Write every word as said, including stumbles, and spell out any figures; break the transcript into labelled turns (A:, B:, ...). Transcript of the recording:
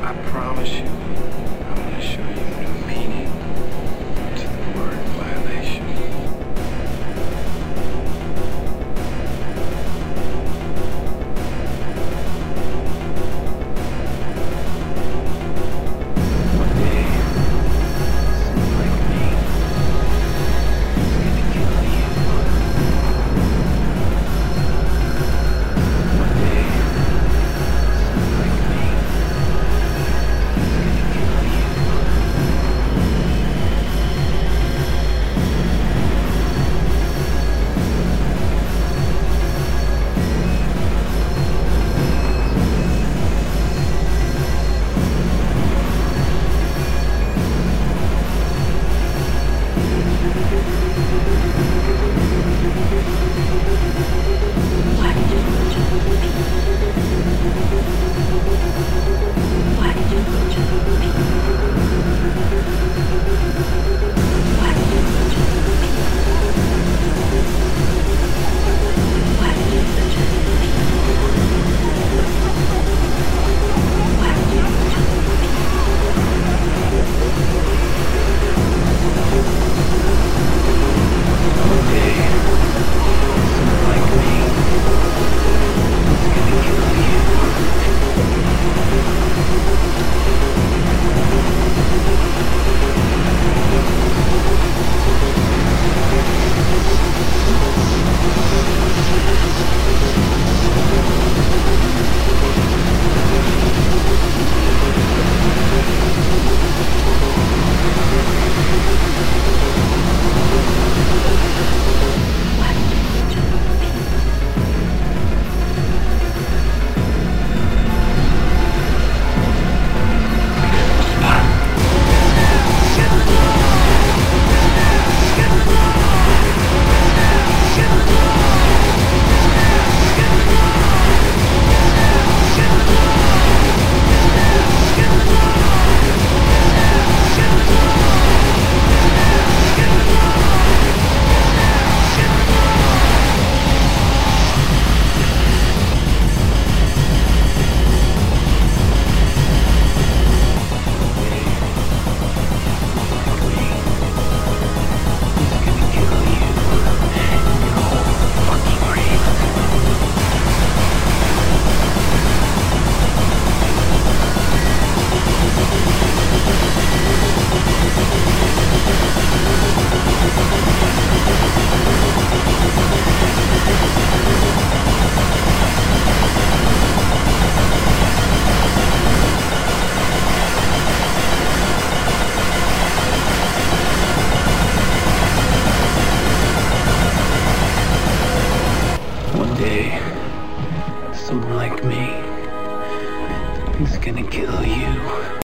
A: I promise you, I'm going to show you a new meaning to the word violation. One day, someone like me is going to kill you. One day, someone like me is going to kill you.
B: Why did you butcher the people? Why did you butcher the people? Why did you butcher the people? Why did you butcher the people? Why did you butcher the
A: One day, someone like me is going to kill you.
B: Why did you butcher the people? One day, someone like me is gonna kill you.